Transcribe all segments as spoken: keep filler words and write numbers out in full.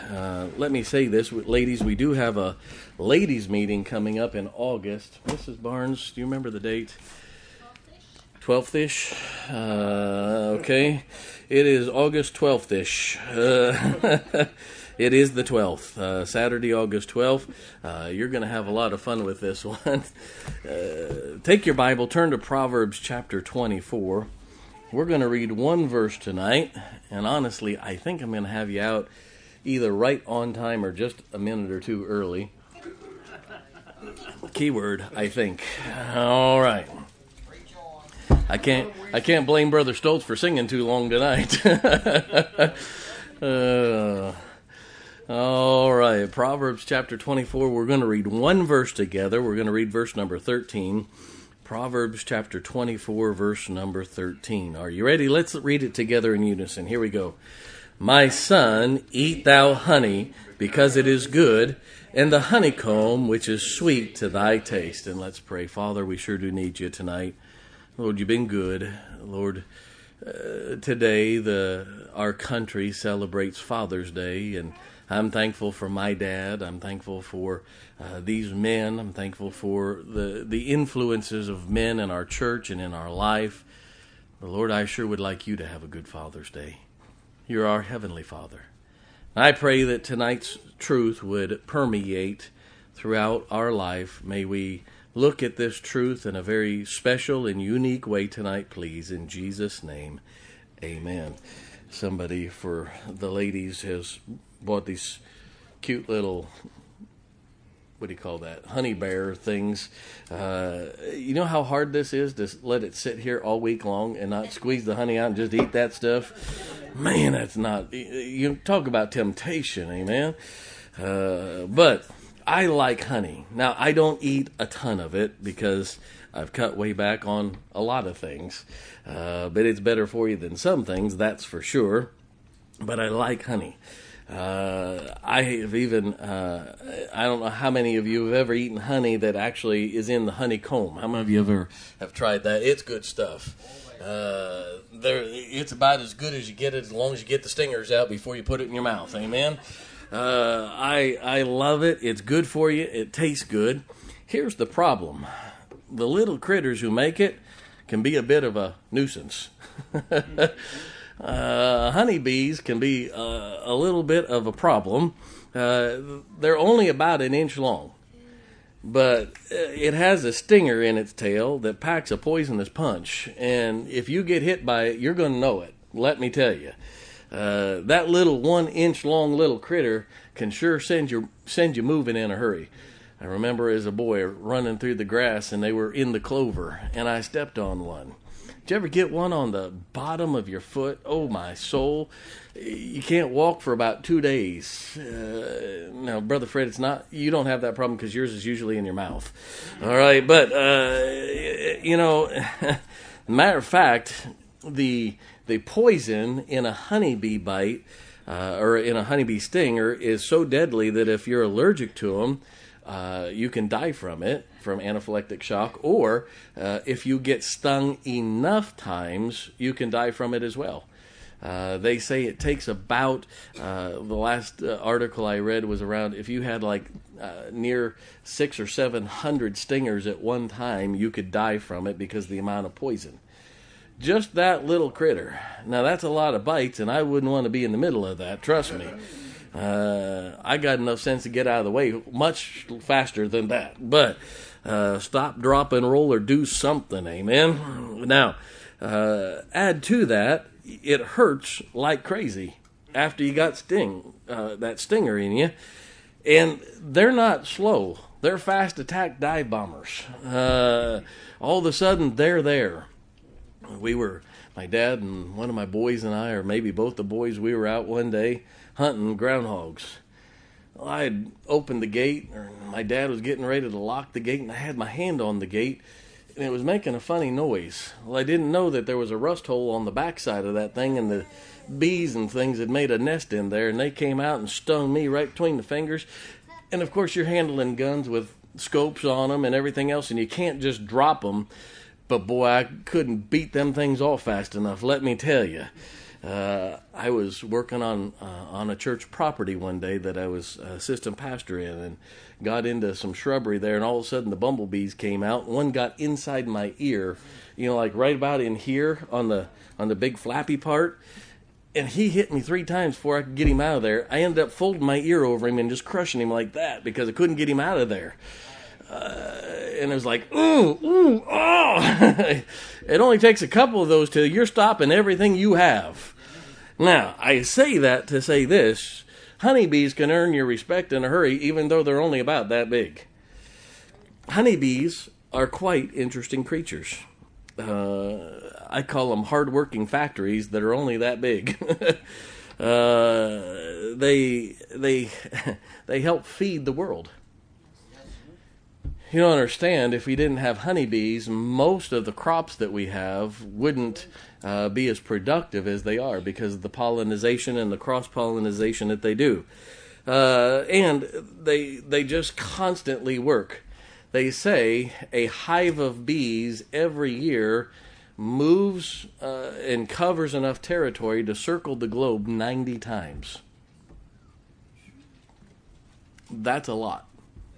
Uh, let me say this, ladies, we do have a ladies' meeting coming up in August. Missus Barnes, do you remember the date? twelfth-ish? Uh, okay. It is August twelfth-ish. Uh, it is the twelfth. Uh, Saturday, August twelfth. Uh, you're going to have a lot of fun with this one. Uh, take your Bible, turn to Proverbs chapter twenty-four. We're going to read one verse tonight, and honestly, I think I'm going to have you out either right on time or just a minute or two early. Keyword, I think. All right. I can't I can't blame Brother Stoltz for singing too long tonight. uh, all right, Proverbs chapter twenty-four. We're going to read one verse together. We're going to read verse number thirteen. Proverbs chapter twenty-four, verse number thirteen. Are you ready? Let's read it together in unison. Here we go. My son, eat thou honey, because it is good, and the honeycomb, which is sweet to thy taste. And let's pray. Father, we sure do need you tonight. Lord, you've been good. Lord, uh, today the our country celebrates Father's Day, and I'm thankful for my dad. I'm thankful for uh, these men. I'm thankful for the, the influences of men in our church and in our life. But Lord, I sure would like you to have a good Father's Day. You're our Heavenly Father. I pray that tonight's truth would permeate throughout our life. May we look at this truth in a very special and unique way tonight, please. In Jesus' name, amen. Somebody for the ladies has bought these cute little, what do you call that, honey bear things. Uh, you know how hard this is to let it sit here all week long and not squeeze the honey out and just eat that stuff? Man, that's not, you talk about temptation, amen? Uh, but I like honey. Now, I don't eat a ton of it because I've cut way back on a lot of things. Uh, but it's better for you than some things, that's for sure. But I like honey. Uh, I have even, uh, I don't know how many of you have ever eaten honey that actually is in the honeycomb. How many of you ever have tried that? It's good stuff. Uh, there, it's about as good as you get it as long as you get the stingers out before you put it in your mouth. Amen? Uh, I I love it. It's good for you. It tastes good. Here's the problem. The little critters who make it can be a bit of a nuisance. uh, honeybees can be uh, a little bit of a problem. Uh, they're only about an inch long, but it has a stinger in its tail that packs a poisonous punch. And if you get hit by it, you're going to know it. Let me tell you. Uh, that little one-inch long little critter can sure send you send you moving in a hurry. I remember as a boy running through the grass, and they were in the clover, and I stepped on one. Did you ever get one on the bottom of your foot? Oh, my soul. You can't walk for about two days. Uh, now, Brother Fred, it's not, you don't have that problem because yours is usually in your mouth. All right, but, uh, you know, matter of fact, the... The poison in a honeybee bite uh, or in a honeybee stinger is so deadly that if you're allergic to them, uh, you can die from it, from anaphylactic shock, or uh, if you get stung enough times, you can die from it as well. Uh, they say it takes about, uh, the last uh, article I read was around, if you had like uh, near six or seven hundred stingers at one time, you could die from it because of the amount of poison. Just that little critter. Now, that's a lot of bites, and I wouldn't want to be in the middle of that, trust me. Uh, I got enough sense to get out of the way much faster than that. But uh, stop, drop, and roll, or do something, amen? Now, uh, add to that, it hurts like crazy after you got sting, uh, that stinger in you. And they're not slow. They're fast attack dive bombers. Uh, all of a sudden, they're there. We were, my dad and one of my boys and I, or maybe both the boys, we were out one day hunting groundhogs. Well, I had opened the gate, or my dad was getting ready to lock the gate, and I had my hand on the gate, and it was making a funny noise. Well, I didn't know that there was a rust hole on the backside of that thing, and the bees and things had made a nest in there, and they came out and stung me right between the fingers. And, of course, you're handling guns with scopes on them and everything else, and you can't just drop them. But, boy, I couldn't beat them things off fast enough, let me tell you. Uh, I was working on uh, on a church property one day that I was assistant pastor in, and got into some shrubbery there, and all of a sudden the bumblebees came out. One got inside my ear, you know, like right about in here on the on the big flappy part, and he hit me three times before I could get him out of there. I ended up folding my ear over him and just crushing him like that because I couldn't get him out of there. Uh, and it was like, ooh, ooh, oh. It only takes a couple of those till you're stopping everything you have. Now, I say that to say this. Honeybees can earn your respect in a hurry, even though they're only about that big. Honeybees are quite interesting creatures. Uh, I call them hard-working factories that are only that big. uh, they they they help feed the world. You don't understand, if we didn't have honeybees, most of the crops that we have wouldn't uh, be as productive as they are because of the pollination and the cross-pollination that they do. Uh, and they they just constantly work. They say a hive of bees every year moves uh, and covers enough territory to circle the globe ninety times. That's a lot.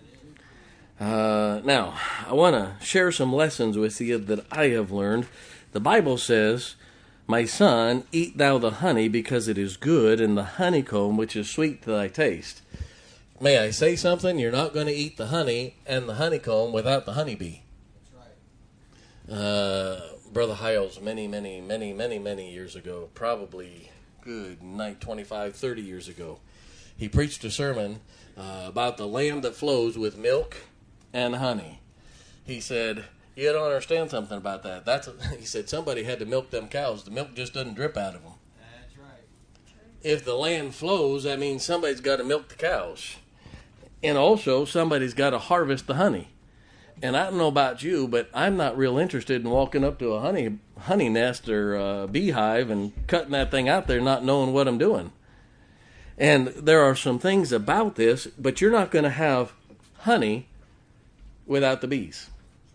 Uh, now, I want to share some lessons with you that I have learned. The Bible says, "My son, eat thou the honey, because it is good, and the honeycomb, which is sweet to thy taste." May I say something? You're not going to eat the honey and the honeycomb without the honeybee. That's right. Uh, Brother Hiles, many, many, many, many, many years ago, probably, good night, twenty-five, thirty years ago, he preached a sermon uh, about the land that flows with milk and honey. He said, you don't understand something about that. That's a, he said, somebody had to milk them cows. The milk just doesn't drip out of them. That's right. If the land flows, that means somebody's got to milk the cows. And also, somebody's got to harvest the honey. And I don't know about you, but I'm not real interested in walking up to a honey honey nest or a beehive and cutting that thing out there not knowing what I'm doing. And there are some things about this, but you're not going to have honey without the bees.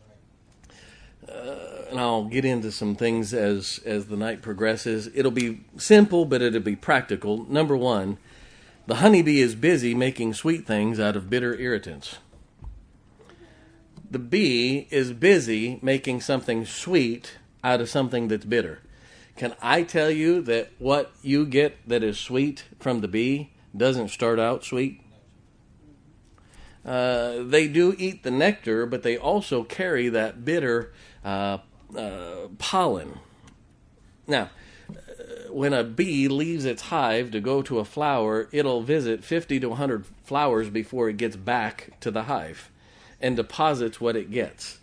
Uh, and I'll get into some things as, as the night progresses. It'll be simple, but it'll be practical. Number one, the honeybee is busy making sweet things out of bitter irritants. The bee is busy making something sweet out of something that's bitter. Can I tell you that what you get that is sweet from the bee doesn't start out sweet? Uh, they do eat the nectar, but they also carry that bitter uh, uh, pollen. Now, when a bee leaves its hive to go to a flower, it'll visit fifty to one hundred flowers before it gets back to the hive and deposits what it gets.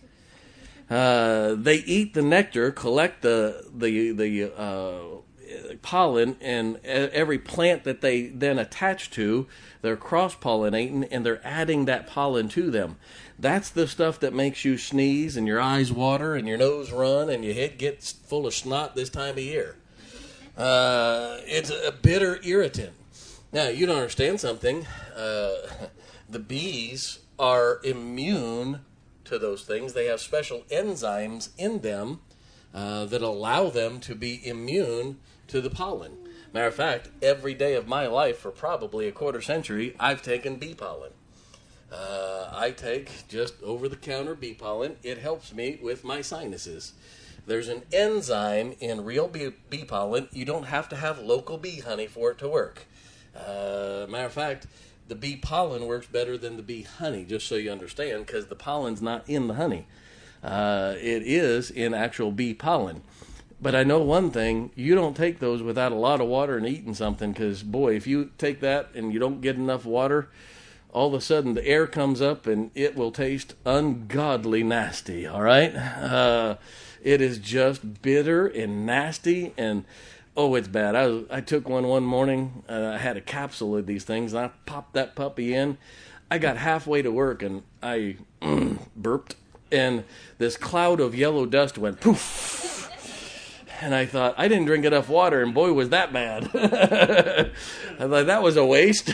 Uh, they eat the nectar, collect the the the uh, pollen, and every plant that they then attach to, they're cross-pollinating, and they're adding that pollen to them. That's the stuff that makes you sneeze and your eyes water and your nose run and your head gets full of snot this time of year. Uh, it's a bitter irritant. Now, you don't understand something. Uh, the bees are immune to those things. They have special enzymes in them uh, that allow them to be immune to the pollen. Matter of fact, every day of my life for probably a quarter century, I've taken bee pollen. Uh, I take just over-the-counter bee pollen. It helps me with my sinuses. There's an enzyme in real bee, bee pollen. You don't have to have local bee honey for it to work. Uh, matter of fact, the bee pollen works better than the bee honey, just so you understand, because the pollen's not in the honey. Uh, it is in actual bee pollen. But I know one thing, you don't take those without a lot of water and eating something, because, boy, if you take that and you don't get enough water, all of a sudden the air comes up and it will taste ungodly nasty, all right? Uh, it is just bitter and nasty, and, oh, it's bad. I, was, I took one one morning. Uh, I had a capsule of these things, and I popped that puppy in. I got halfway to work, and I burped, and this cloud of yellow dust went poof. And I thought, I didn't drink enough water, and boy, was that bad. I thought, that was a waste.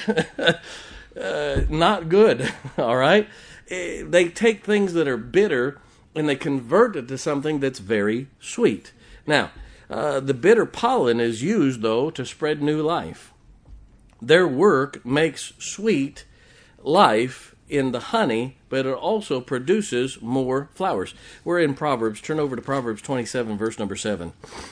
uh, not good, all right? They take things that are bitter, and they convert it to something that's very sweet. Now, Uh, the bitter pollen is used, though, to spread new life. Their work makes sweet life in the honey, but it also produces more flowers. We're in Proverbs. Turn over to Proverbs twenty-seven, verse number seven.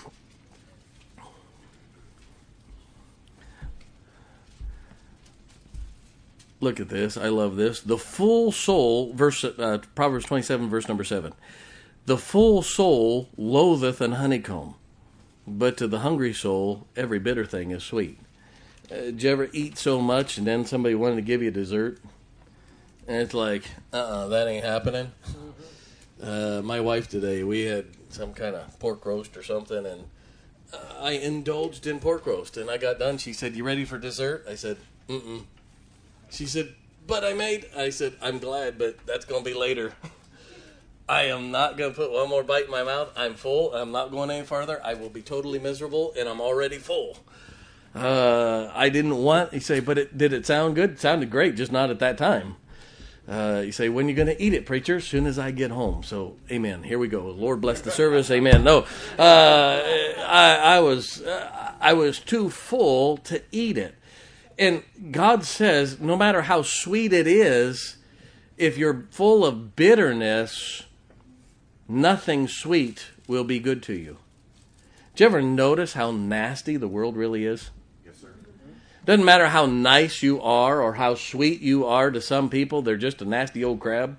Look at this. I love this. The full soul, verse uh, Proverbs twenty-seven, verse number seven. The full soul loatheth an honeycomb, but to the hungry soul, every bitter thing is sweet. Uh, did you ever eat so much and then somebody wanted to give you dessert? And it's like, uh-uh, that ain't happening. Uh, my wife today, we had some kind of pork roast or something, and uh, I indulged in pork roast. And I got done. She said, "You ready for dessert?" I said, mm-mm. She said, "But I made." I said, "I'm glad, but that's going to be later." I am not going to put one more bite in my mouth. I'm full. I'm not going any farther. I will be totally miserable, and I'm already full. Uh, I didn't want, you say, but it, did it sound good? It sounded great, just not at that time. Uh, you say, when are you going to eat it, preacher? As soon as I get home. So, amen. Here we go. Lord bless the service. Amen. No, uh, I, I was uh, I was too full to eat it. And God says, no matter how sweet it is, if you're full of bitterness, nothing sweet will be good to you. Did you ever notice how nasty the world really is? Yes, sir. Doesn't matter how nice you are or how sweet you are to some people, they're just a nasty old crab.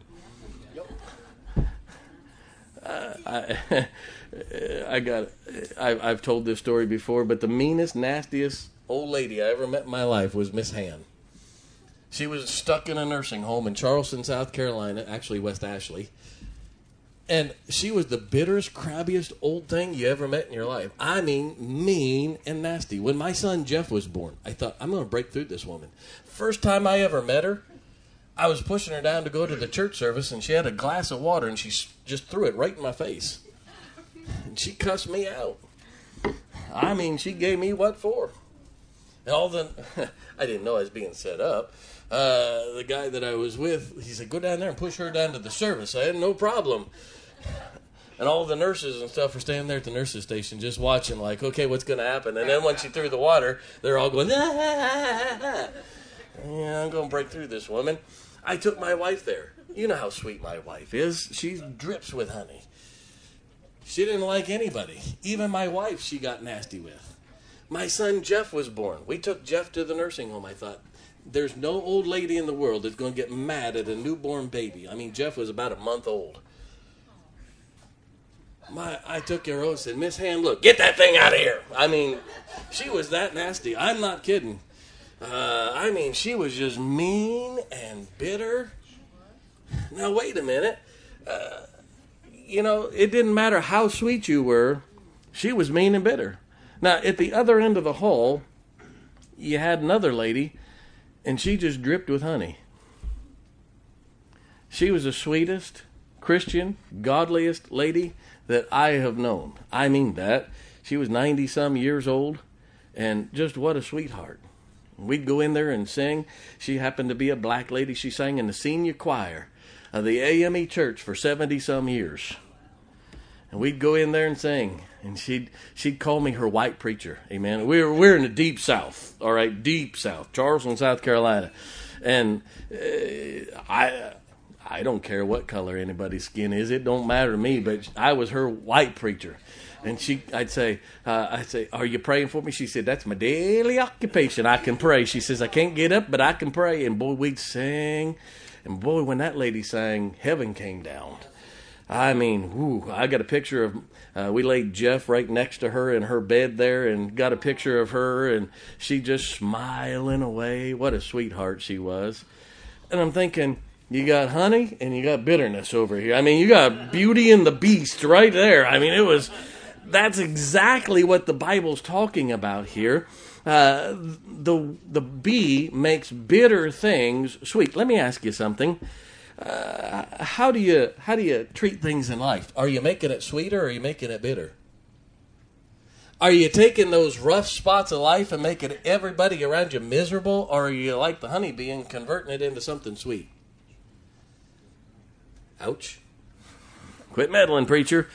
Uh, I, I got. I, I've told this story before, but the meanest, nastiest old lady I ever met in my life was Miss Han. She was stuck in a nursing home in Charleston, South Carolina, actually West Ashley. And she was the bitterest, crabbiest old thing you ever met in your life. I mean, mean and nasty. When my son Jeff was born, I thought, I'm going to break through this woman. First time I ever met her, I was pushing her down to go to the church service, and she had a glass of water, and she just threw it right in my face. And she cussed me out. I mean, she gave me what for. And all the, I didn't know I was being set up. Uh, the guy that I was with, he said, "Go down there and push her down to the service." I had no problem. And all the nurses and stuff were standing there at the nurses station just watching, like, okay, what's going to happen? And then when she threw the water, they're all going, ah, ah, ah. Yeah, I'm going to break through this woman. I took my wife there. You know how sweet my wife is. She drips with honey. She didn't like anybody. Even my wife she got nasty with. My son Jeff was born. We took Jeff to the nursing home. I thought, there's no old lady in the world that's going to get mad at a newborn baby. I mean, Jeff was about a month old. My, I took her over and said, "Miss Han, look, get that thing out of here." I mean, she was that nasty. I'm not kidding. Uh, I mean, she was just mean and bitter. Now, wait a minute. Uh, you know, it didn't matter how sweet you were. She was mean and bitter. Now, at the other end of the hall, you had another lady, and she just dripped with honey. She was the sweetest, Christian, godliest lady that I have known. I mean that. She was ninety-some years old, and just what a sweetheart. We'd go in there and sing. She happened to be a black lady. She sang in the senior choir of the A M E church for seventy-some years. And we'd go in there and sing. And she'd she'd call me her white preacher. Amen. We're we're in the deep South. All right, deep South, Charleston, South Carolina. And uh, I I don't care what color anybody's skin is. It don't matter to me. But I was her white preacher. And she, I'd say, uh, I'd say, "Are you praying for me?" She said, "That's my daily occupation. I can pray." She says, "I can't get up, but I can pray." And boy, we'd sing. And boy, when that lady sang, heaven came down. I mean, whoo, I got a picture of, uh, we laid Jeff right next to her in her bed there and got a picture of her, and she just smiling away. What a sweetheart she was. And I'm thinking, you got honey and you got bitterness over here. I mean, you got Beauty and the Beast right there. I mean, it was, that's exactly what the Bible's talking about here. Uh, the the bee makes bitter things sweet. Let me ask you something. Uh, how do you how do you treat things in life? Are you making it sweeter or are you making it bitter? Are you taking those rough spots of life and making everybody around you miserable, or are you like the honeybee and converting it into something sweet? Ouch. Quit meddling, preacher.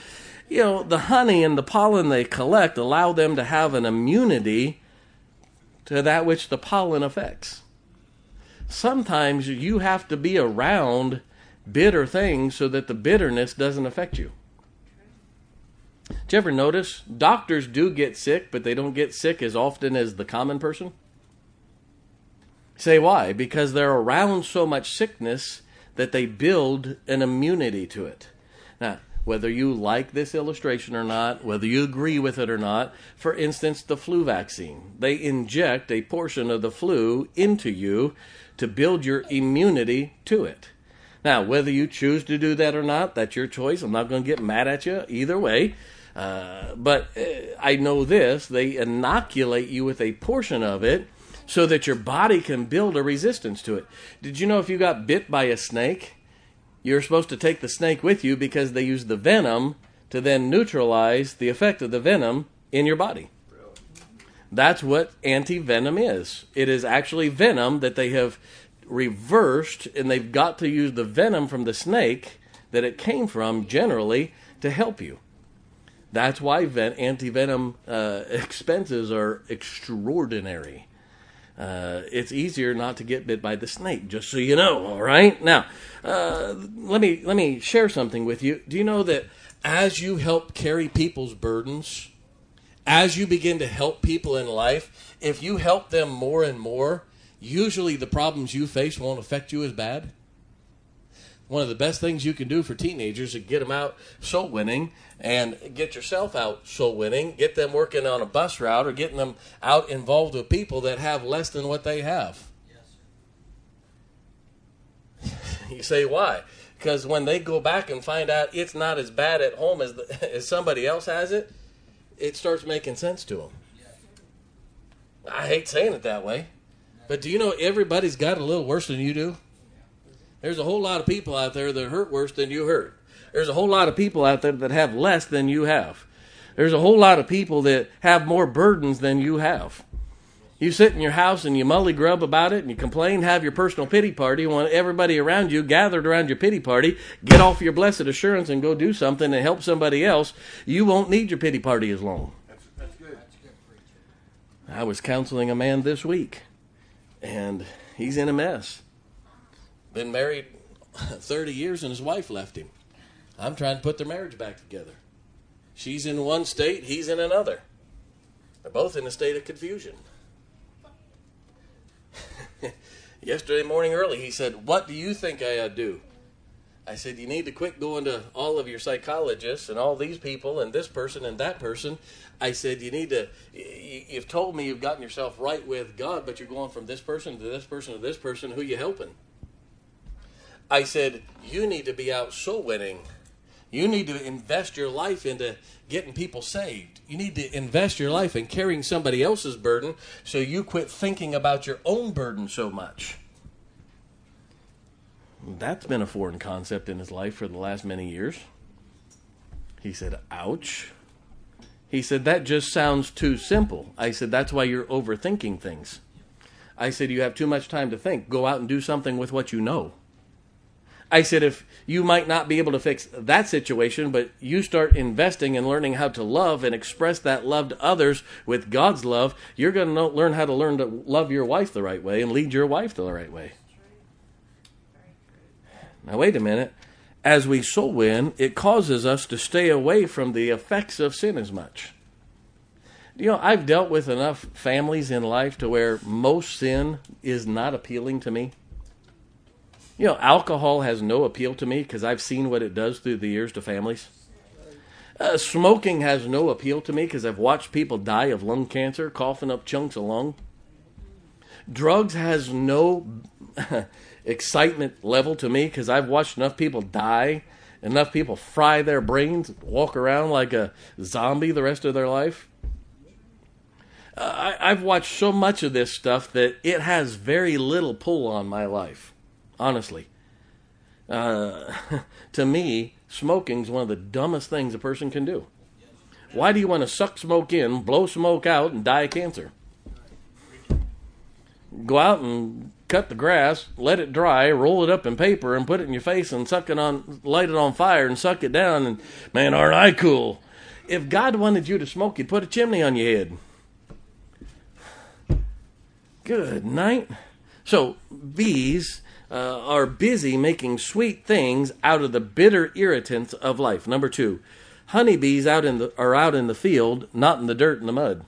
you know, the honey and the pollen they collect allow them to have an immunity to that which the pollen affects. Sometimes you have to be around bitter things so that the bitterness doesn't affect you. Did you ever notice doctors do get sick, but they don't get sick as often as the common person? Say why? Because they're around so much sickness that they build an immunity to it. Now, whether you like this illustration or not, whether you agree with it or not, for instance, the flu vaccine. They inject a portion of the flu into you to build your immunity to it. Now, whether you choose to do that or not, that's your choice. I'm not going to get mad at you either way. Uh, but uh, I know this, they inoculate you with a portion of it so that your body can build a resistance to it. Did you know if you got bit by a snake, you're supposed to take the snake with you because they use the venom to then neutralize the effect of the venom in your body? That's what anti-venom is. It is actually venom that they have reversed, and they've got to use the venom from the snake that it came from generally to help you. That's why ven- anti-venom uh, expenses are extraordinary. Uh, it's easier not to get bit by the snake, just so you know, all right? Now, uh, let me let me share something with you. Do you know that as you help carry people's burdens, as you begin to help people in life, if you help them more and more, usually the problems you face won't affect you as bad? One of the best things you can do for teenagers is get them out soul winning and get yourself out soul winning, get them working on a bus route or getting them out involved with people that have less than what they have. Yes. You say, why? Because when they go back and find out it's not as bad at home as, the, as somebody else has it, it starts making sense to them. Yes. I hate saying it that way, but do you know everybody's got it a little worse than you do? There's a whole lot of people out there that hurt worse than you hurt. There's a whole lot of people out there that have less than you have. There's a whole lot of people that have more burdens than you have. You sit in your house and you mully grub about it and you complain, have your personal pity party, want everybody around you gathered around your pity party, get off your blessed assurance and go do something and help somebody else. You won't need your pity party as long. That's, that's good. I was counseling a man this week, and he's in a mess. Been married thirty years and his wife left him. I'm trying to put their marriage back together. She's in one state, he's in another. They're both in a state of confusion. Yesterday morning early, he said, what do you think I ought to do? I said, you need to quit going to all of your psychologists and all these people and this person and that person. I said, you need to, you've told me you've gotten yourself right with God, but you're going from this person to this person to this person. Who you helping? I said, you need to be out soul winning. You need to invest your life into getting people saved. You need to invest your life in carrying somebody else's burden so you quit thinking about your own burden so much. That's been a foreign concept in his life for the last many years. He said, ouch. He said, that just sounds too simple. I said, that's why you're overthinking things. I said, you have too much time to think. Go out and do something with what you know. I said, if you might not be able to fix that situation, but you start investing in learning how to love and express that love to others with God's love, you're going to learn how to learn to love your wife the right way and lead your wife the right way. Now, wait a minute. As we soul win, it causes us to stay away from the effects of sin as much. You know, I've dealt with enough families in life to where most sin is not appealing to me. You know, alcohol has no appeal to me because I've seen what it does through the years to families. Uh, smoking has no appeal to me because I've watched people die of lung cancer, coughing up chunks of lung. Drugs has no excitement level to me because I've watched enough people die, enough people fry their brains, walk around like a zombie the rest of their life. Uh, I, I've watched so much of this stuff that it has very little pull on my life. Honestly, uh, to me, smoking is one of the dumbest things a person can do. Why do you want to suck smoke in, blow smoke out, and die of cancer? Go out and cut the grass, let it dry, roll it up in paper, and put it in your face and suck it on, light it on fire and suck it down. And man, aren't I cool? If God wanted you to smoke, He'd put a chimney on your head. Good night. So bees uh, are busy making sweet things out of the bitter irritants of life. Number two, honeybees out in the are out in the field, not in the dirt and the mud.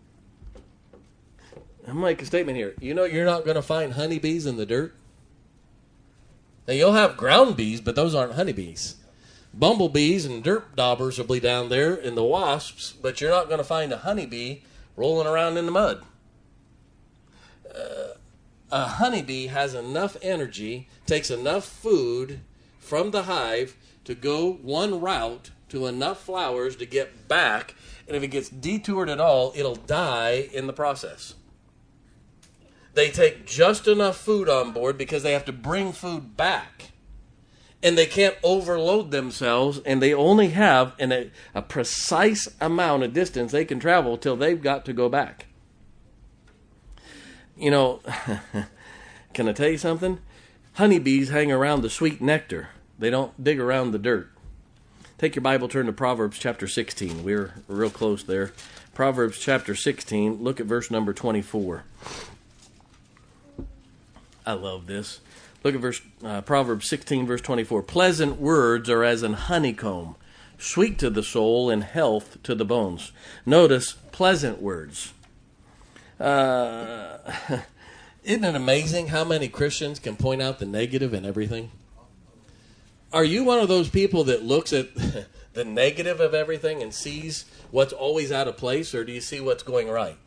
I'm going to make a statement here. You know you're not going to find honeybees in the dirt? Now, you'll have ground bees, but those aren't honeybees. Bumblebees and dirt daubers will be down there, and the wasps, but you're not going to find a honeybee rolling around in the mud. Uh, a honeybee has enough energy, takes enough food from the hive to go one route to enough flowers to get back, and if it gets detoured at all, it'll die in the process. They take just enough food on board because they have to bring food back. And they can't overload themselves, and they only have an, a, a precise amount of distance they can travel till they've got to go back. You know, can I tell you something? Honeybees hang around the sweet nectar. They don't dig around the dirt. Take your Bible, turn to Proverbs chapter sixteen. We're real close there. Proverbs chapter sixteen, look at verse number twenty-four. I love this. Look at verse uh, Proverbs sixteen, verse twenty-four. Pleasant words are as an honeycomb, sweet to the soul and health to the bones. Notice, pleasant words. Uh, isn't it amazing how many Christians can point out the negative in everything? Are you one of those people that looks at the negative of everything and sees what's always out of place, or do you see what's going right?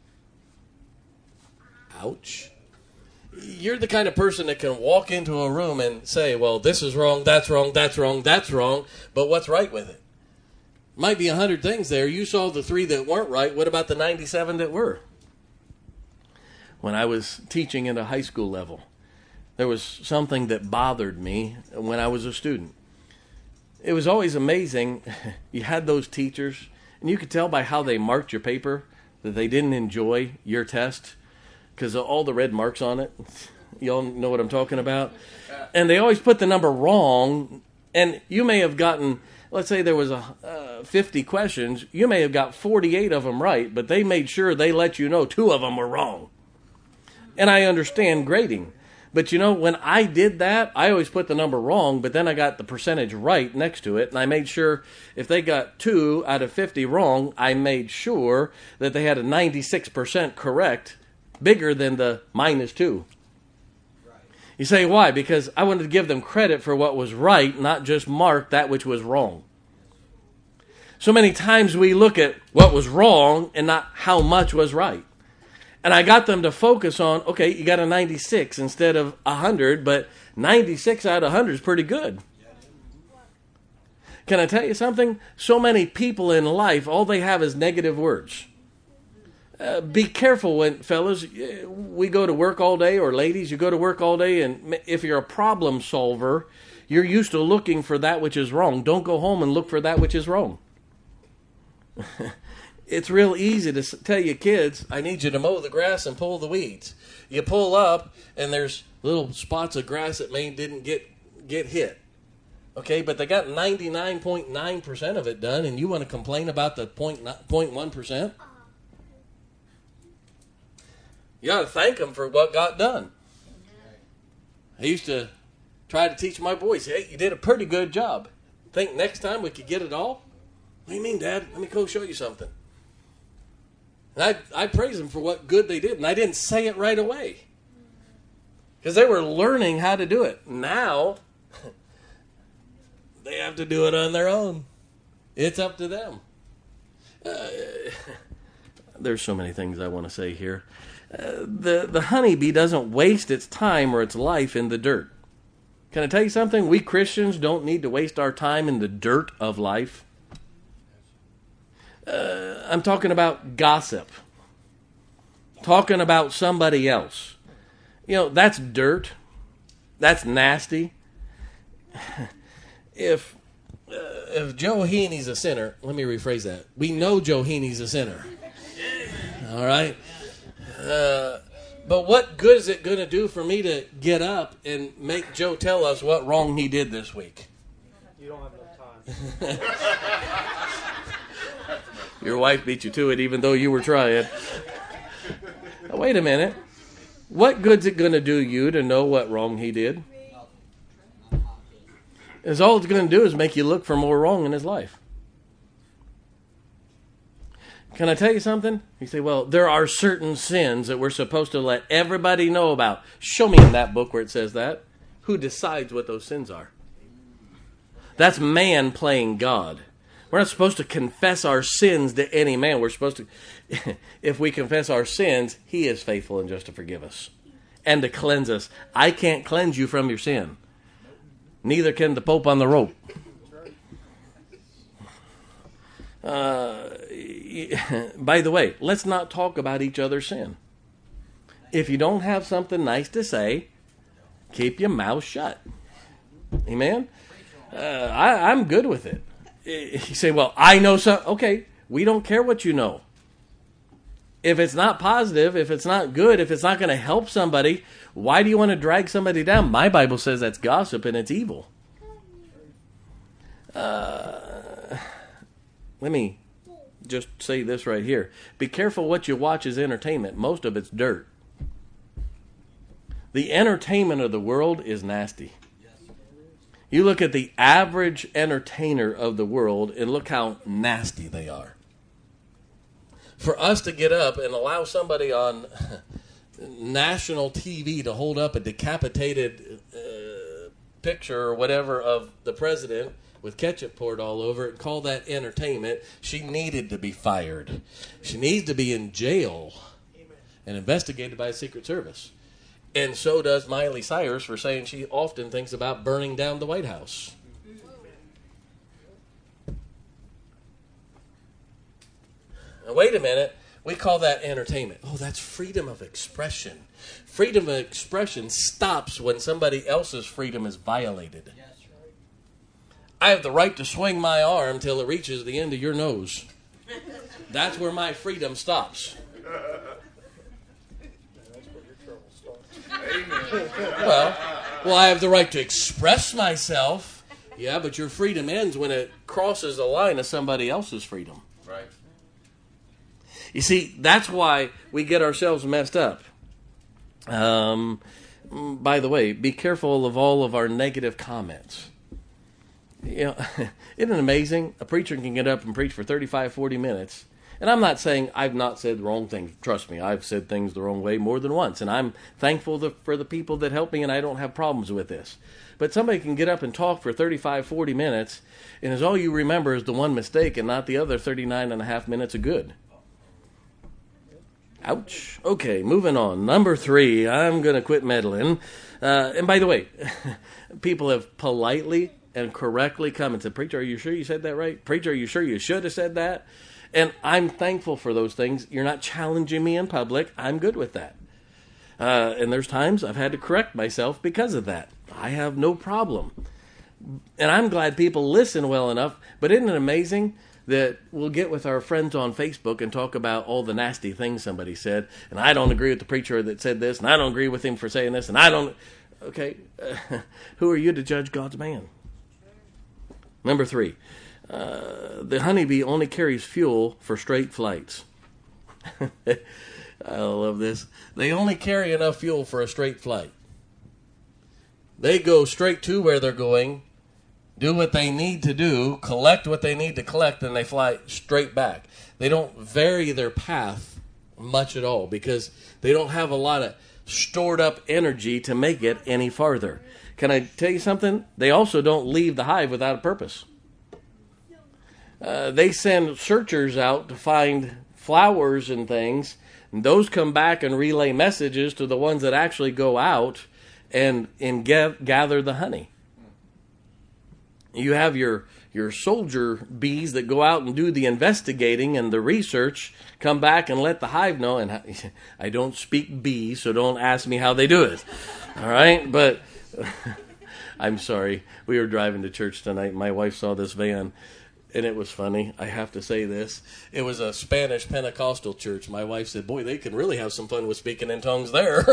Ouch. You're the kind of person that can walk into a room and say, well, this is wrong, that's wrong, that's wrong, that's wrong, but what's right with it? Might be a hundred things there. You saw the three that weren't right. What about the ninety-seven that were? When I was teaching at a high school level, there was something that bothered me when I was a student. It was always amazing. You had those teachers, and you could tell by how they marked your paper that they didn't enjoy your test, because of all the red marks on it. Y'all know what I'm talking about? And they always put the number wrong, and you may have gotten, let's say there was a uh, fifty questions, you may have got forty-eight of them right, but they made sure they let you know two of them were wrong. And I understand grading. But you know, when I did that, I always put the number wrong, but then I got the percentage right next to it, and I made sure if they got two out of fifty wrong, I made sure that they had a ninety-six percent correct, bigger than the minus two. Right. You say, why? Because I wanted to give them credit for what was right, not just mark that which was wrong. So many times we look at what was wrong and not how much was right. And I got them to focus on, okay, you got a ninety-six instead of one hundred, but ninety-six out of one hundred is pretty good. Can I tell you something? So many people in life, all they have is negative words. Uh, be careful when, fellas, we go to work all day, or ladies, you go to work all day, and if you're a problem solver, you're used to looking for that which is wrong. Don't go home and look for that which is wrong. It's real easy to tell your kids, I need you to mow the grass and pull the weeds. You pull up, and there's little spots of grass that may didn't get get hit. Okay, but they got ninety-nine point nine percent of it done, and you want to complain about the zero point one percent? You ought to thank them for what got done. I used to try to teach my boys, hey, you did a pretty good job. Think next time we could get it all? What do you mean, Dad? Let me go show you something. And I I praise them for what good they did, and I didn't say it right away because they were learning how to do it. Now they have to do it on their own. It's up to them. Uh, there's so many things I want to say here. Uh, the the honeybee doesn't waste its time or its life in the dirt. Can I tell you something? We Christians don't need to waste our time in the dirt of life. Uh, I'm talking about gossip. Talking about somebody else. You know, that's dirt. That's nasty. If uh, if Joe Heaney's a sinner, let me rephrase that. We know Joe Heaney's a sinner. All right? Uh, But what good is it going to do for me to get up and make Joe tell us what wrong he did this week? You don't have enough time. Your wife beat you to it even though you were trying. Now, wait a minute. What good's it going to do you to know what wrong he did? Is all it's going to do is make you look for more wrong in his life. Can I tell you something? You say, well, there are certain sins that we're supposed to let everybody know about. Show me in that book where it says that. Who decides what those sins are? That's man playing God. We're not supposed to confess our sins to any man. We're supposed to, if we confess our sins, he is faithful and just to forgive us and to cleanse us. I can't cleanse you from your sin. Neither can the Pope on the rope. Uh, by the way, let's not talk about each other's sin. If you don't have something nice to say, keep your mouth shut. Amen? Uh, I, I'm good with it. You say, well, I know something. Okay, we don't care what you know. If it's not positive, if it's not good, if it's not going to help somebody, why do you want to drag somebody down? My Bible says that's gossip and it's evil. Uh... Let me just say this right here. Be careful what you watch as entertainment. Most of it's dirt. The entertainment of the world is nasty. You look at the average entertainer of the world and look how nasty they are. For us to get up and allow somebody on national T V to hold up a decapitated uh, picture or whatever of the president with ketchup poured all over it, and call that entertainment, she needed to be fired. She needs to be in jail and investigated by the Secret Service. And so does Miley Cyrus for saying she often thinks about burning down the White House. Now, wait a minute. We call that entertainment. Oh, that's freedom of expression. Freedom of expression stops when somebody else's freedom is violated. I have the right to swing my arm till it reaches the end of your nose. That's where my freedom stops. Well, well, I have the right to express myself. Yeah, but your freedom ends when it crosses the line of somebody else's freedom. Right. You see, that's why we get ourselves messed up. Um, by the way, be careful of all of our negative comments. You know, isn't it amazing? A preacher can get up and preach for thirty-five, forty minutes. And I'm not saying I've not said the wrong things. Trust me, I've said things the wrong way more than once. And I'm thankful the, for the people that help me, and I don't have problems with this. But somebody can get up and talk for thirty-five, forty minutes, and as all you remember is the one mistake and not the other thirty-nine and a half minutes of good. Ouch. Okay, moving on. Number three, I'm going to quit meddling. Uh, and by the way, people have politely and correctly come and said, Preacher, are you sure you said that right? Preacher, are you sure you should have said that? And I'm thankful for those things. You're not challenging me in public. I'm good with that. Uh, and there's times I've had to correct myself because of that. I have no problem. And I'm glad people listen well enough. But isn't it amazing that we'll get with our friends on Facebook and talk about all the nasty things somebody said, and I don't agree with the preacher that said this, and I don't agree with him for saying this, and I don't... Okay, uh, who are you to judge God's man? Number three, uh, the honeybee only carries fuel for straight flights. I love this. They only carry enough fuel for a straight flight. They go straight to where they're going, do what they need to do, collect what they need to collect, and they fly straight back. They don't vary their path much at all because they don't have a lot of stored up energy to make it any farther. Can I tell you something? They also don't leave the hive without a purpose. Uh, they send searchers out to find flowers and things, and those come back and relay messages to the ones that actually go out and, and get, gather the honey. You have your, your soldier bees that go out and do the investigating and the research, come back and let the hive know. And I, I don't speak bees, so don't ask me how they do it. All right? But I'm sorry. We were driving to church tonight. My wife saw this van. and it was funny. I have to say this. It was a Spanish Pentecostal church. My wife said, boy, they can really have some fun with speaking in tongues there.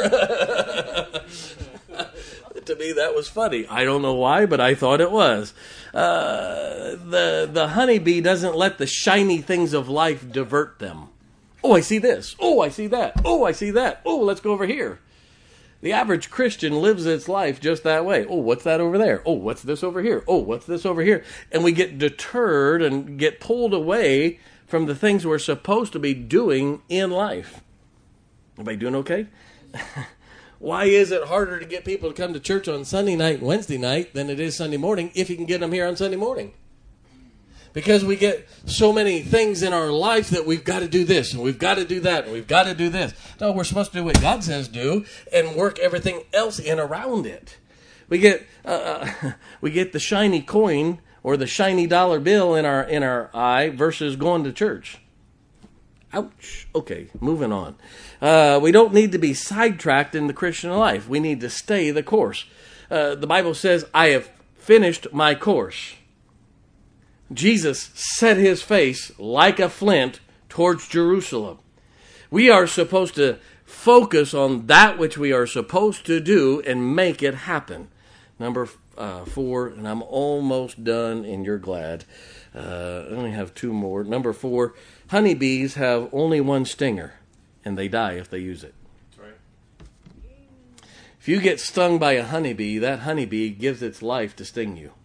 To me, that was funny. I don't know why, but I thought it was. Uh, the, the honeybee doesn't let the shiny things of life divert them. Oh, I see this. Oh, I see that. Oh, I see that. Oh, let's go over here. The average Christian lives its life just that way. Oh, what's that over there? Oh, what's this over here? Oh, what's this over here? And we get deterred and get pulled away from the things we're supposed to be doing in life. Everybody doing okay? Why is it harder to get people to come to church on Sunday night and Wednesday night than it is Sunday morning if you can get them here on Sunday morning? Because we get so many things in our life that we've got to do this, and we've got to do that, and we've got to do this. No, we're supposed to do what God says do and work everything else in around it. We get uh, we get the shiny coin or the shiny dollar bill in our in our eye versus going to church. Ouch. Okay, moving on. Uh, we don't need to be sidetracked in the Christian life. We need to stay the course. Uh, the Bible says, I have finished my course. Jesus set his face like a flint towards Jerusalem. We are supposed to focus on that which we are supposed to do and make it happen. Number uh, four, and I'm almost done, and you're glad. Uh, I only have two more. Number four, honeybees have only one stinger, and they die if they use it. That's right. If you get stung by a honeybee, that honeybee gives its life to sting you.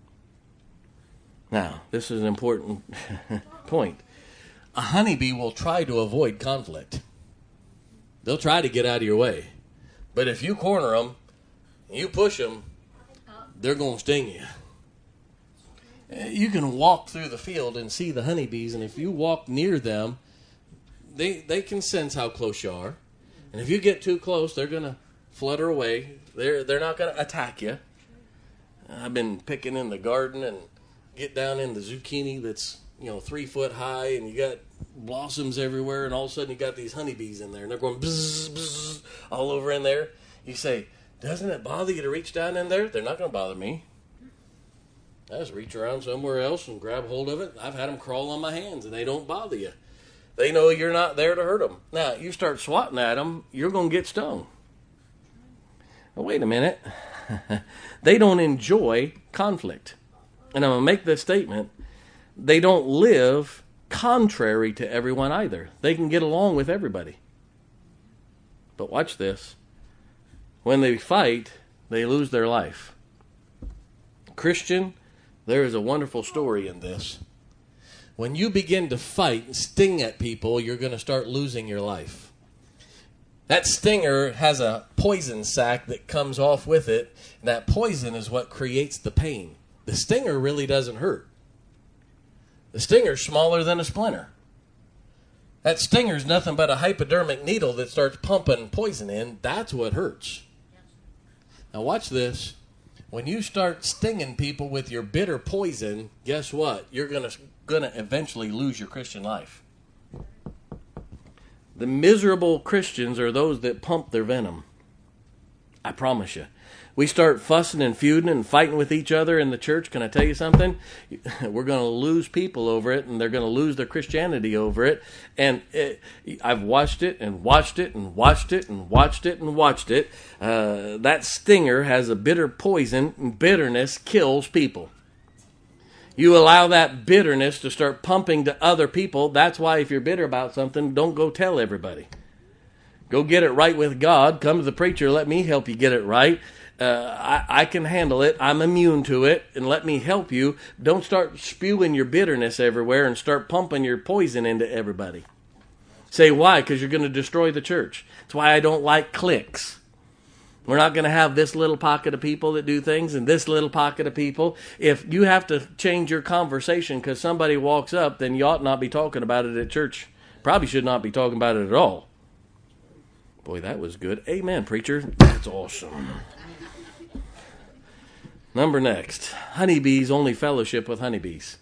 Now, this is an important point. A honeybee will try to avoid conflict. They'll try to get out of your way. But if you corner them, you push them, they're going to sting you. You can walk through the field and see the honeybees, and if you walk near them, they they can sense how close you are. And if you get too close, they're going to flutter away. They're, they're not going to attack you. I've been picking in the garden and get down in the zucchini that's, you know, three foot high, and you got blossoms everywhere, and all of a sudden you got these honeybees in there, and they're going bzz, bzz, all over in there. You say, doesn't it bother you to reach down in there? They're not going to bother me. I just reach around somewhere else and grab hold of it. I've had them crawl on my hands, and they don't bother you. They know you're not there to hurt them. Now, you start swatting at them, you're going to get stung. Now, wait a minute. They don't enjoy conflict. And I'm going to make this statement. They don't live contrary to everyone either. They can get along with everybody. But watch this. When they fight, they lose their life. Christian, there is a wonderful story in this. When you begin to fight and sting at people, you're going to start losing your life. That stinger has a poison sac that comes off with it, and that poison is what creates the pain. The stinger really doesn't hurt. The stinger's smaller than a splinter. That stinger's nothing but a hypodermic needle that starts pumping poison in. That's what hurts. Now watch this. When you start stinging people with your bitter poison, guess what? You're gonna gonna eventually lose your Christian life. The miserable Christians are those that pump their venom. I promise you. We start fussing and feuding and fighting with each other in the church. Can I tell you something? We're going to lose people over it, and they're going to lose their Christianity over it. And it, I've watched it and watched it and watched it and watched it and watched it. Uh, that stinger has a bitter poison, and bitterness kills people. You allow that bitterness to start pumping to other people. That's why if you're bitter about something, don't go tell everybody. Go get it right with God. Come to the preacher. Let me help you get it right. Uh, I, I can handle it. I'm immune to it, and let me help you. Don't start spewing your bitterness everywhere and start pumping your poison into everybody. Say, why? Because you're going to destroy the church. That's why I don't like cliques. We're not going to have this little pocket of people that do things and this little pocket of people. If you have to change your conversation because somebody walks up, then you ought not be talking about it at church. Probably should not be talking about it at all. Boy, that was good. Amen, preacher. That's awesome. Number next, honeybees only fellowship with honeybees.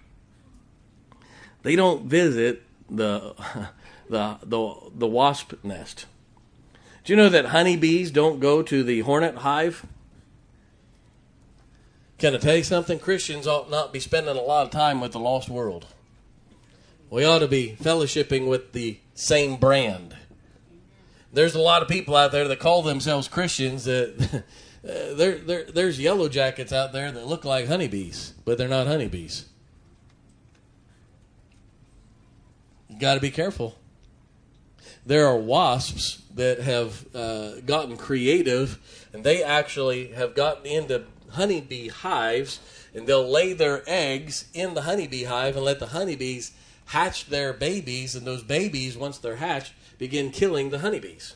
They don't visit the the the, the wasp nest. Do you know that honeybees don't go to the hornet hive? Can I tell you something? Christians ought not be spending a lot of time with the lost world. We ought to be fellowshipping with the same brand. There's a lot of people out there that call themselves Christians that uh, there, there, there's yellow jackets out there that look like honeybees, but they're not honeybees. You got to be careful. There are wasps that have uh, gotten creative, and they actually have gotten into honeybee hives, and they'll lay their eggs in the honeybee hive and let the honeybees hatch their babies, and those babies, once they're hatched, begin killing the honeybees.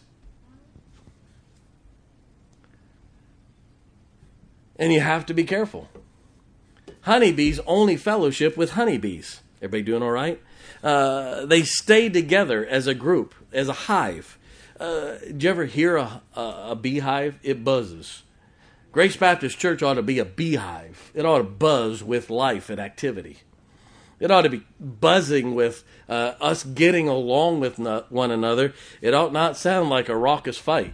And you have to be careful. Honeybees only fellowship with honeybees. Everybody doing all right? Uh, they stay together as a group, as a hive. Uh, did you ever hear a, a, a beehive? It buzzes. Grace Baptist Church ought to be a beehive. It ought to buzz with life and activity. It ought to be buzzing with uh, us getting along with no, one another. It ought not sound like a raucous fight.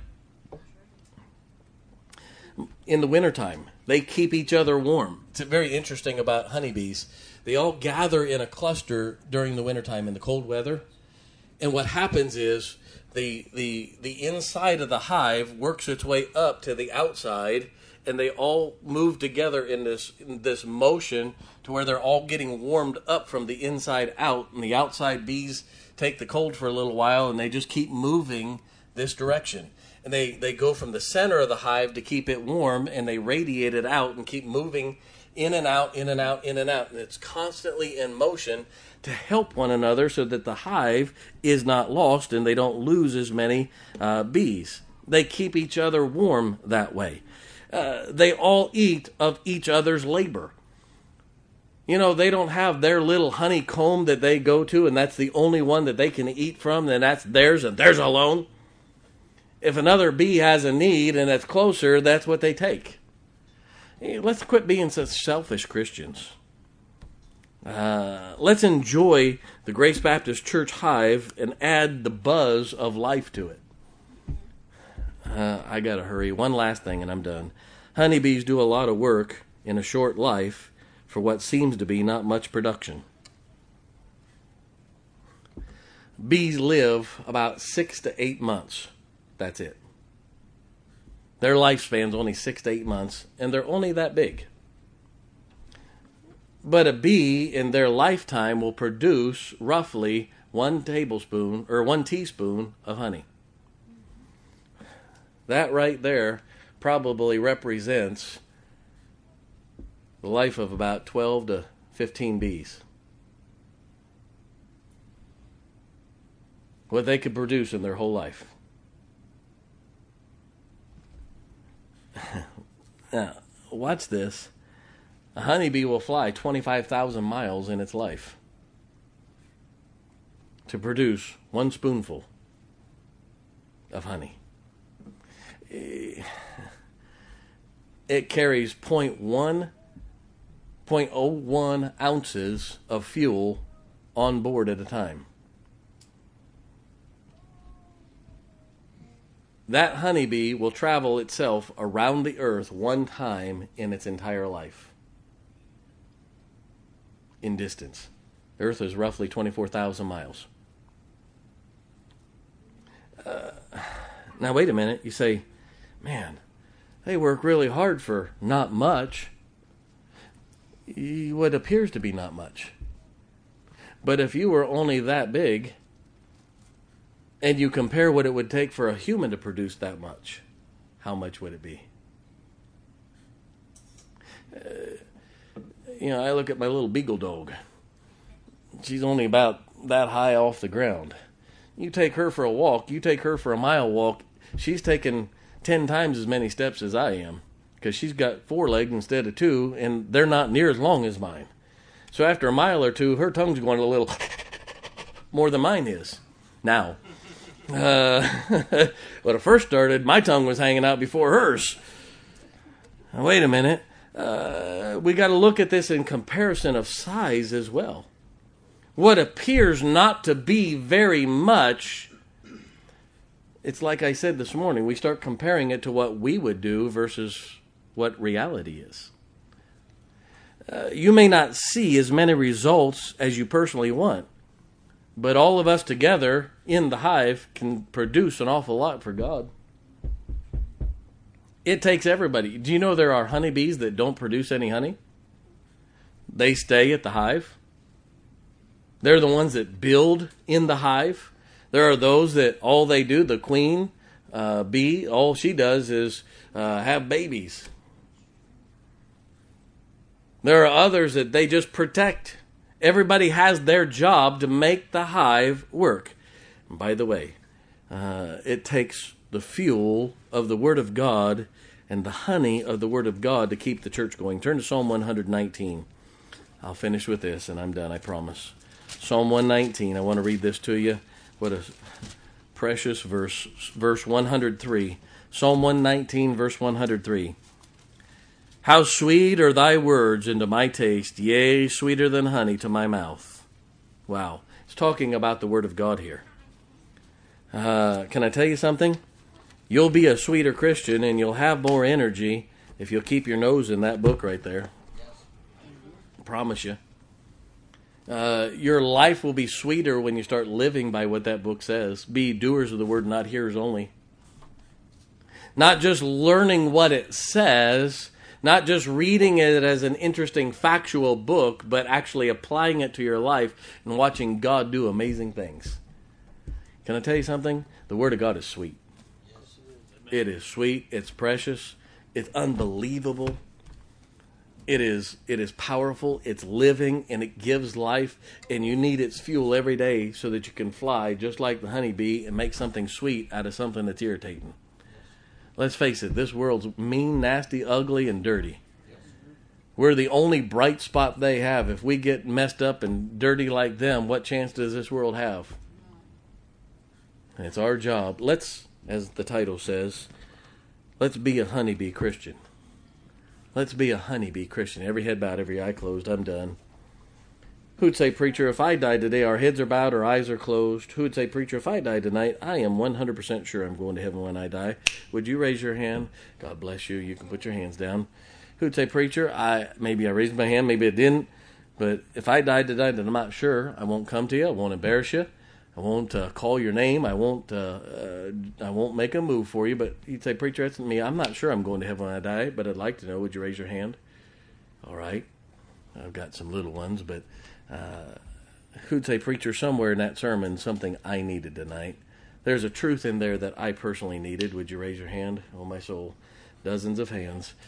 In the wintertime, they keep each other warm. It's very interesting about honeybees. They all gather in a cluster during the wintertime in the cold weather. And what happens is the the the inside of the hive works its way up to the outside, and they all move together in this in this motion to where they're all getting warmed up from the inside out, and the outside bees take the cold for a little while, and they just keep moving this direction. And they, they go from the center of the hive to keep it warm, and they radiate it out and keep moving in and out, in and out, in and out. And it's constantly in motion to help one another so that the hive is not lost and they don't lose as many uh, bees. They keep each other warm that way. Uh, they all eat of each other's labor. You know, they don't have their little honeycomb that they go to, and that's the only one that they can eat from, and that's theirs, and theirs alone. If another bee has a need and it's closer, that's what they take. Hey, let's quit being such selfish Christians. Uh, let's enjoy the Grace Baptist Church hive and add the buzz of life to it. Uh, I got to hurry. One last thing and I'm done. Honeybees do a lot of work in a short life for what seems to be not much production. Bees live about six to eight months. That's it. Their lifespan's only six to eight months, and they're only that big. But a bee in their lifetime will produce roughly one tablespoon or one teaspoon of honey. That right there probably represents the life of about twelve to fifteen bees. What they could produce in their whole life. Now, watch this. A honeybee will fly twenty-five thousand miles in its life to produce one spoonful of honey. It carries zero point one, zero point zero one ounces of fuel on board at a time. That honeybee will travel itself around the earth one time in its entire life. In distance. The earth is roughly twenty-four thousand miles. Uh, now, wait a minute. You say, man, they work really hard for not much. What appears to be not much. But if you were only that big, and you compare what it would take for a human to produce that much, how much would it be? Uh, you know, I look at my little beagle dog. She's only about that high off the ground. You take her for a walk, you take her for a mile walk, she's taking ten times as many steps as I am, because she's got four legs instead of two, and they're not near as long as mine. So after a mile or two, her tongue's going a little more than mine is now. Uh, when I first started, my tongue was hanging out before hers. Now, wait a minute. Uh, we got to look at this in comparison of size as well. What appears not to be very much, it's like I said this morning, we start comparing it to what we would do versus what reality is. Uh, you may not see as many results as you personally want, but all of us together in the hive can produce an awful lot for God. It takes everybody. Do you know there are honeybees that don't produce any honey? They stay at the hive. They're the ones that build in the hive. There are those that all they do, the queen uh, bee, all she does is uh, have babies. There are others that they just protect. Everybody has their job to make the hive work. And by the way, uh, it takes the fuel of the Word of God and the honey of the Word of God to keep the church going. Turn to Psalm one nineteen. I'll finish with this and I'm done, I promise. Psalm one nineteen, I want to read this to you. What a precious verse. Verse one hundred three. Psalm one nineteen, verse one hundred three. How sweet are thy words into my taste, yea, sweeter than honey to my mouth. Wow. It's talking about the Word of God here. Uh, can I tell you something? You'll be a sweeter Christian and you'll have more energy if you'll keep your nose in that book right there. I promise you. Uh, your life will be sweeter when you start living by what that book says. Be doers of the word, not hearers only. Not just learning what it says, not just reading it as an interesting factual book, but actually applying it to your life and watching God do amazing things. Can I tell you something? The Word of God is sweet. It is sweet. It's precious. It's unbelievable. It is it is powerful. It's living, and it gives life, and you need its fuel every day so that you can fly just like the honeybee and make something sweet out of something that's irritating. Let's face it, this world's mean, nasty, ugly, and dirty. We're the only bright spot they have. If we get messed up and dirty like them, what chance does this world have? And it's our job. Let's, as the title says, let's be a honeybee Christian. Let's be a honeybee Christian. Every head bowed, every eye closed. I'm done. Who'd say, preacher, if I die today, our heads are bowed, our eyes are closed. Who'd say, preacher, if I die tonight, I am one hundred percent sure I'm going to heaven when I die. Would you raise your hand? God bless you. You can put your hands down. Who'd say, preacher, I maybe I raised my hand, maybe I didn't. But if I died tonight, then I'm not sure. I won't come to you. I won't embarrass you. I won't uh, call your name. I won't. Uh, uh, I won't make a move for you. But you'd say, preacher, that's me. I'm not sure I'm going to heaven when I die, but I'd like to know. Would you raise your hand? All right. I've got some little ones, but uh, who'd say, preacher, somewhere in that sermon, something I needed tonight. There's a truth in there that I personally needed. Would you raise your hand? Oh, my soul. Dozens of hands.